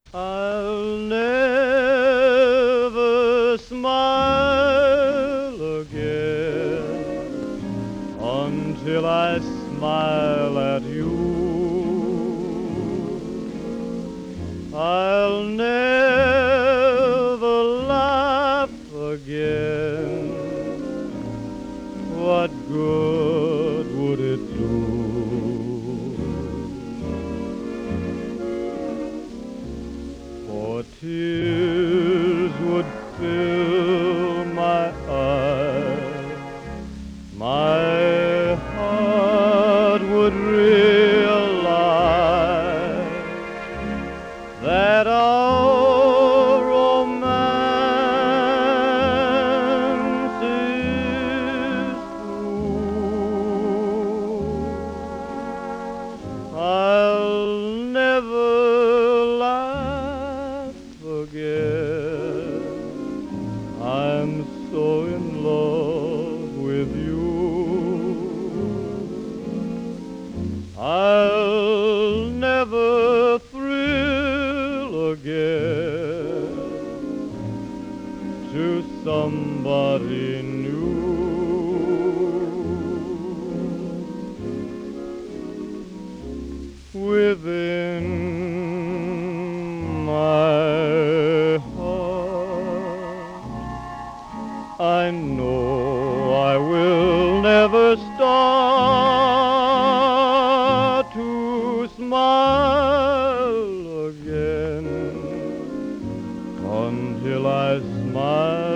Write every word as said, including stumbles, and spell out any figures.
I'll never smile again until I smile at you. I'll never laugh again. What good would it do? For tears would fill my eyes, my heart would realize that our romance is through. I'll never laugh again. I'm so in love with you. I'll never thrill again to somebody new. Within my heart, I know I will never start to smile again until I smile